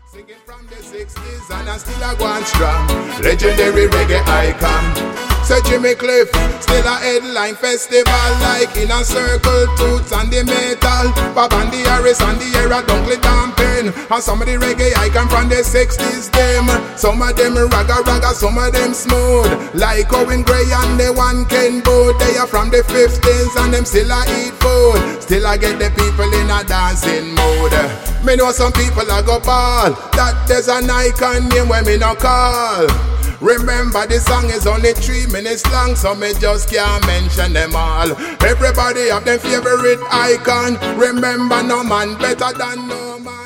Singing from the 60s and I still a going strong. Legendary reggae icon. So Jimmy Cliff, still a headline festival. Like in a circle, toots and the metal. Bob and the Harris and the era, Dunkley Dampen. And some of the reggae icon from the 60s them. Some of them ragga, some of them smooth. Like Owen Gray and the one Ken Booth. They are from the 50s and them still a eat food. Still I get the people in a dancing mood. Me know some people a go ball. That there's an icon name when me no call. Remember the song is only 3 minutes long, so me just can't mention them all. Everybody have their favorite icon. Remember no man better than no man.